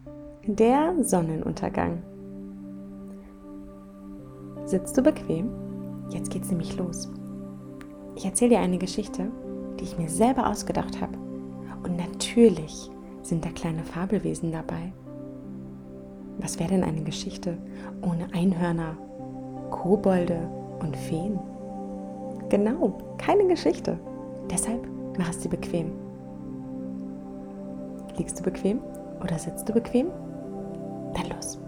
Der Sonnenuntergang. Sitzt du bequem? Jetzt geht's nämlich los. Ich erzähle dir eine Geschichte, die ich mir selber ausgedacht habe. Und natürlich sind da kleine Fabelwesen dabei. Was wäre denn eine Geschichte ohne Einhörner, Kobolde und Feen? Genau, keine Geschichte. Deshalb mach es dir bequem. Liegst du bequem oder sitzt du bequem? Dann los.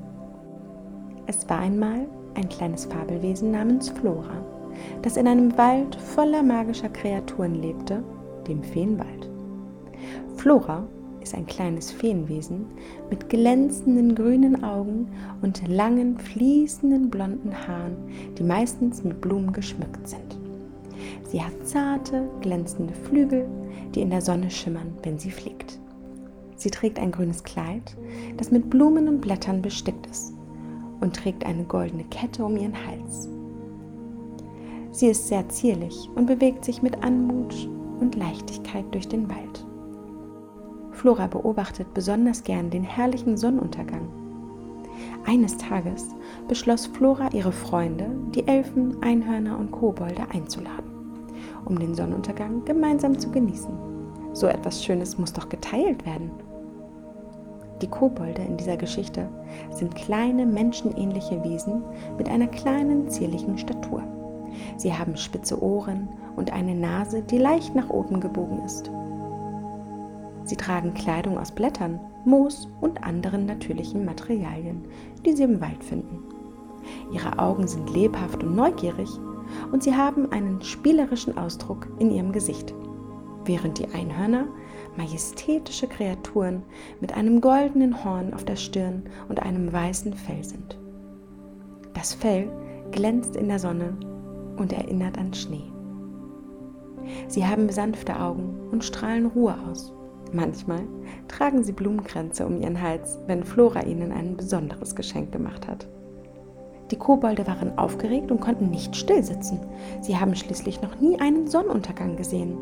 Es war einmal ein kleines Fabelwesen namens Flora, das in einem Wald voller magischer Kreaturen lebte, dem Feenwald. Flora ist ein kleines Feenwesen mit glänzenden grünen Augen und langen, fließenden blonden Haaren, die meistens mit Blumen geschmückt sind. Sie hat zarte, glänzende Flügel, die in der Sonne schimmern, wenn sie fliegt. Sie trägt ein grünes Kleid, das mit Blumen und Blättern bestickt ist, und trägt eine goldene Kette um ihren Hals. Sie ist sehr zierlich und bewegt sich mit Anmut und Leichtigkeit durch den Wald. Flora beobachtet besonders gern den herrlichen Sonnenuntergang. Eines Tages beschloss Flora, ihre Freunde, die Elfen, Einhörner und Kobolde einzuladen, um den Sonnenuntergang gemeinsam zu genießen. So etwas Schönes muss doch geteilt werden. Die Kobolde in dieser Geschichte sind kleine, menschenähnliche Wesen mit einer kleinen, zierlichen Statur. Sie haben spitze Ohren und eine Nase, die leicht nach oben gebogen ist. Sie tragen Kleidung aus Blättern, Moos und anderen natürlichen Materialien, die sie im Wald finden. Ihre Augen sind lebhaft und neugierig und sie haben einen spielerischen Ausdruck in ihrem Gesicht, während die Einhörner majestätische Kreaturen mit einem goldenen Horn auf der Stirn und einem weißen Fell sind. Das Fell glänzt in der Sonne und erinnert an Schnee. Sie haben sanfte Augen und strahlen Ruhe aus. Manchmal tragen sie Blumenkränze um ihren Hals, wenn Flora ihnen ein besonderes Geschenk gemacht hat. Die Kobolde waren aufgeregt und konnten nicht still sitzen. Sie haben schließlich noch nie einen Sonnenuntergang gesehen.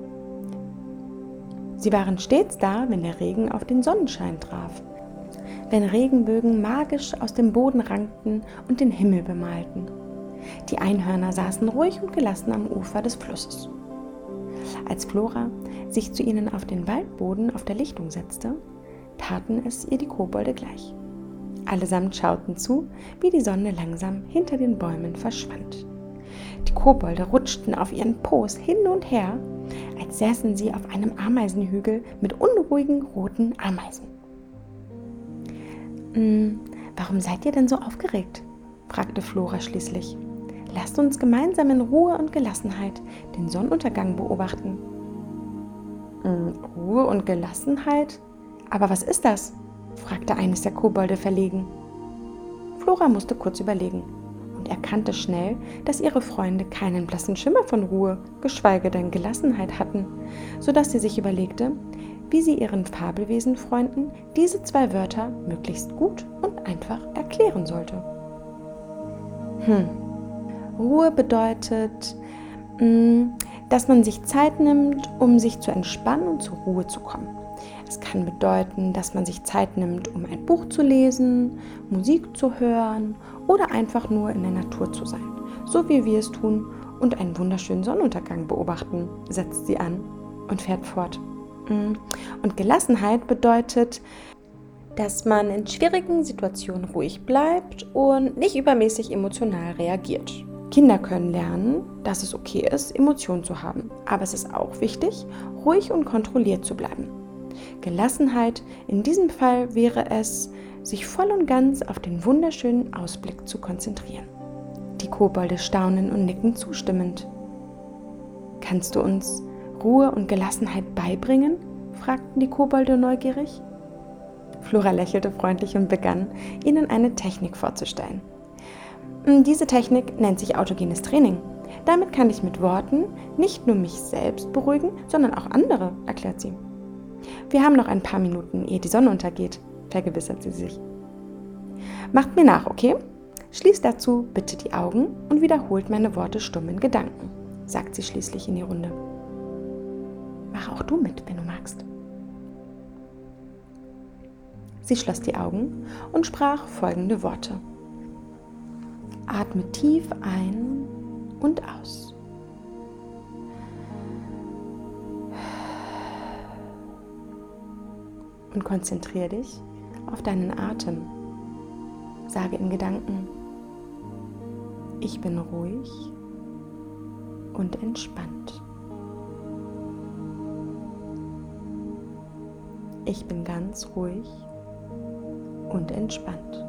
Sie waren stets da, wenn der Regen auf den Sonnenschein traf, wenn Regenbögen magisch aus dem Boden rankten und den Himmel bemalten. Die Einhörner saßen ruhig und gelassen am Ufer des Flusses. Als Flora sich zu ihnen auf den Waldboden auf der Lichtung setzte, taten es ihr die Kobolde gleich. Allesamt schauten zu, wie die Sonne langsam hinter den Bäumen verschwand. Die Kobolde rutschten auf ihren Po's hin und her, als säßen sie auf einem Ameisenhügel mit unruhigen roten Ameisen. Warum seid ihr denn so aufgeregt?, fragte Flora schließlich. Lasst uns gemeinsam in Ruhe und Gelassenheit den Sonnenuntergang beobachten. Ruhe und Gelassenheit? Aber was ist das?, fragte eines der Kobolde verlegen. Flora musste kurz überlegen und erkannte schnell, dass ihre Freunde keinen blassen Schimmer von Ruhe, geschweige denn Gelassenheit hatten, sodass sie sich überlegte, wie sie ihren Fabelwesenfreunden diese zwei Wörter möglichst gut und einfach erklären sollte. Ruhe bedeutet, dass man sich Zeit nimmt, um sich zu entspannen und zur Ruhe zu kommen. Es kann bedeuten, dass man sich Zeit nimmt, um ein Buch zu lesen, Musik zu hören oder einfach nur in der Natur zu sein, so wie wir es tun und einen wunderschönen Sonnenuntergang beobachten, setzt sie an und fährt fort. Und Gelassenheit bedeutet, dass man in schwierigen Situationen ruhig bleibt und nicht übermäßig emotional reagiert. Kinder können lernen, dass es okay ist, Emotionen zu haben, aber es ist auch wichtig, ruhig und kontrolliert zu bleiben. Gelassenheit in diesem Fall wäre es, sich voll und ganz auf den wunderschönen Ausblick zu konzentrieren. Die Kobolde staunen und nicken zustimmend. Kannst du uns Ruhe und Gelassenheit beibringen?, fragten die Kobolde neugierig. Flora lächelte freundlich und begann, ihnen eine Technik vorzustellen. Diese Technik nennt sich autogenes Training. Damit kann ich mit Worten nicht nur mich selbst beruhigen, sondern auch andere, erklärt sie. Wir haben noch ein paar Minuten, ehe die Sonne untergeht, vergewissert sie sich. Macht mir nach, okay? Schließt dazu bitte die Augen und wiederholt meine Worte stumm in Gedanken, sagt sie schließlich in die Runde. Mach auch du mit, wenn du magst. Sie schloss die Augen und sprach folgende Worte. Atme tief ein und aus. Und konzentriere dich auf deinen Atem. Sage in Gedanken, ich bin ruhig und entspannt. Ich bin ganz ruhig und entspannt.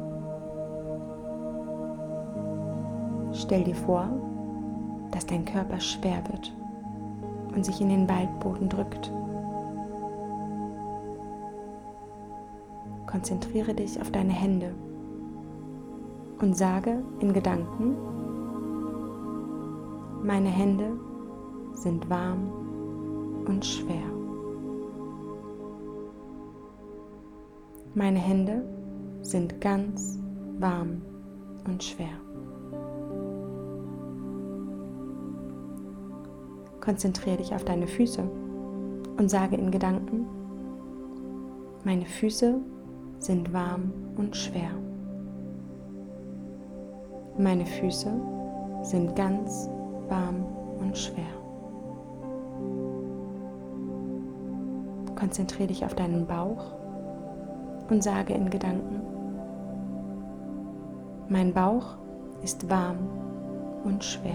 Stell dir vor, dass dein Körper schwer wird und sich in den Waldboden drückt. Konzentriere dich auf deine Hände und sage in Gedanken, meine Hände sind warm und schwer. Meine Hände sind ganz warm und schwer. Konzentriere dich auf deine Füße und sage in Gedanken, meine Füße sind warm und schwer. Meine Füße sind ganz warm und schwer. Konzentriere dich auf deinen Bauch und sage in Gedanken, mein Bauch ist warm und schwer.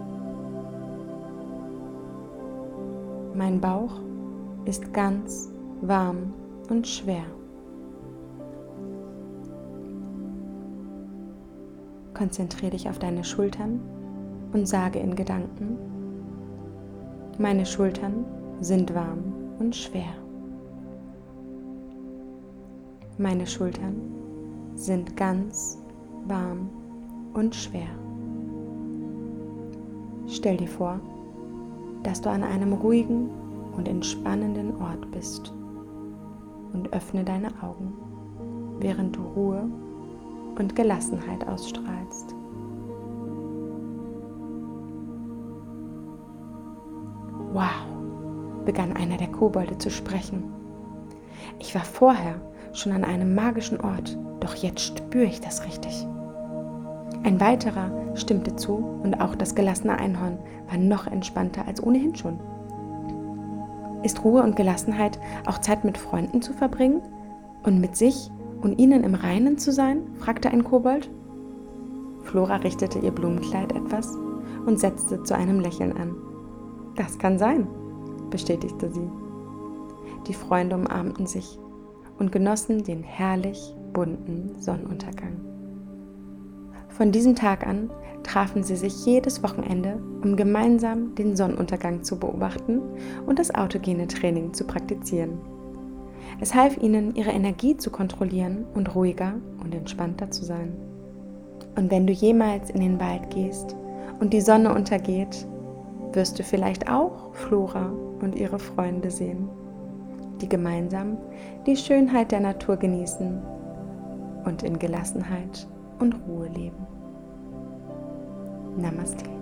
Mein Bauch ist ganz warm und schwer. Konzentriere dich auf deine Schultern und sage in Gedanken, meine Schultern sind warm und schwer. Meine Schultern sind ganz warm und schwer. Stell dir vor, dass du an einem ruhigen und entspannenden Ort bist und öffne deine Augen, während du Ruhe und Gelassenheit ausstrahlst. Wow, begann einer der Kobolde zu sprechen. Ich war vorher schon an einem magischen Ort, doch jetzt spüre ich das richtig. Ein weiterer stimmte zu und auch das gelassene Einhorn war noch entspannter als ohnehin schon. Ist Ruhe und Gelassenheit auch Zeit mit Freunden zu verbringen und mit sich und ihnen im Reinen zu sein? Fragte ein Kobold. Flora richtete ihr Blumenkleid etwas und setzte zu einem Lächeln an. Das kann sein, bestätigte sie. Die Freunde umarmten sich und genossen den herrlich bunten Sonnenuntergang. Von diesem Tag an trafen sie sich jedes Wochenende, um gemeinsam den Sonnenuntergang zu beobachten und das autogene Training zu praktizieren. Es half ihnen, ihre Energie zu kontrollieren und ruhiger und entspannter zu sein. Und wenn du jemals in den Wald gehst und die Sonne untergeht, wirst du vielleicht auch Flora und ihre Freunde sehen, die gemeinsam die Schönheit der Natur genießen und in Gelassenheit und Ruhe leben. Namaste.